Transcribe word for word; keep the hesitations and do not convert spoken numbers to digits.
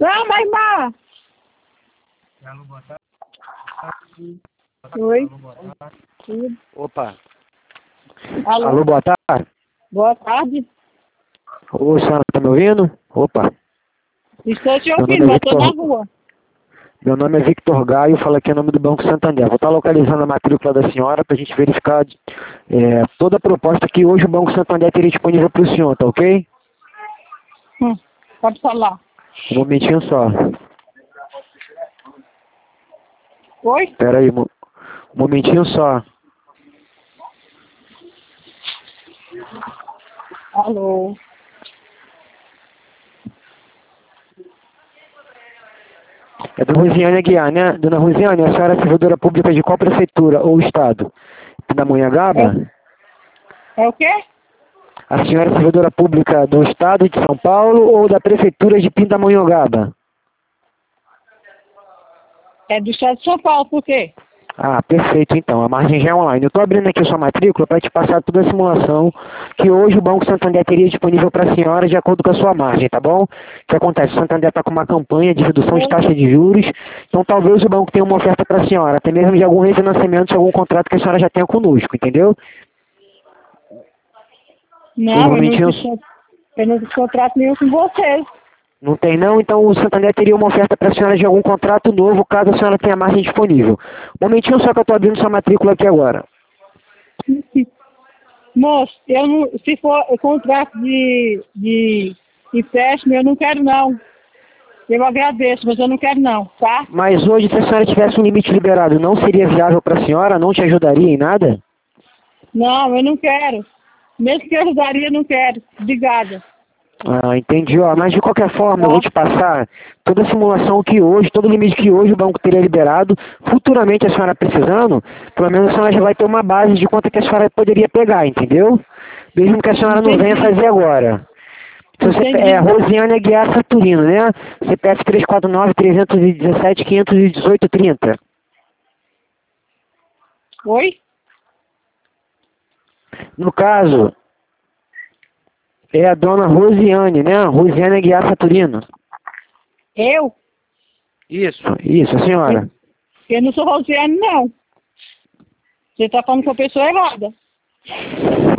Chama, irmã! Alô, boa tarde. Oi. Alô, boa tarde. Opa. Alô? Alô, boa tarde. Boa tarde. Ô, senhora, tá me ouvindo? Opa. Estou te Meu ouvindo, nome é mas estou na Victor. rua. Meu nome é Victor Gaio, falo aqui em nome do Banco Santander. Vou estar localizando a matrícula da senhora para a gente verificar é, toda a proposta que hoje o Banco Santander teria disponível para o senhor, tá ok? Hum, pode falar. Um momentinho só. Oi? Espera aí, um um momentinho só. Alô? É do Rosiane Aguiar, né? Dona Rosiane, a senhora é servidora pública de qual prefeitura ou estado? Pindamonhangaba? É, é o quê? A senhora é servidora pública do estado de São Paulo ou da prefeitura de Pindamonhangaba? É do estado de São Paulo, por quê? Ah, perfeito então, a margem já é online. Eu estou abrindo aqui a sua matrícula para te passar toda a simulação que hoje o Banco Santander teria disponível para a senhora de acordo com a sua margem, tá bom? O que acontece? O Santander está com uma campanha de redução de taxa de juros, então talvez o banco tenha uma oferta para a senhora, até mesmo de algum refinanciamento de algum contrato que a senhora já tenha conosco, entendeu? Não, eu Normalmente não, eu... fiz, eu não fiz contrato nenhum com vocês. Não tem não, então o Santander teria uma oferta para a senhora de algum contrato novo, caso a senhora tenha margem disponível. Um momentinho só que eu estou abrindo sua matrícula aqui agora. Moço, eu não, se for contrato de, de empréstimo, eu não quero não. Eu agradeço, mas eu não quero não, tá? Mas hoje, se a senhora tivesse um limite liberado, não seria viável para a senhora? Não te ajudaria em nada? Não, eu não quero. Mesmo que eu ajudaria, eu não quero. Obrigada. Ah, entendi. Ó, mas de qualquer forma, eu Tá? vou te passar toda a simulação que hoje, todo o limite que hoje o banco teria liberado. Futuramente, a senhora precisando, pelo menos a senhora já vai ter uma base de quanto que a senhora poderia pegar, entendeu? Mesmo que a senhora não venha Entendi. fazer agora. Se você, Entendi. é Rosiane Aguiar Saturino, né? C P F três quatro nove, três um sete, quinhentos e dezoito, trinta. Oi? No caso, é a dona Rosiane, né? Rosiane Aguiar Saturino. Eu? Isso, isso, a senhora. Eu não sou Rosiane, não. Você está falando com a pessoa errada.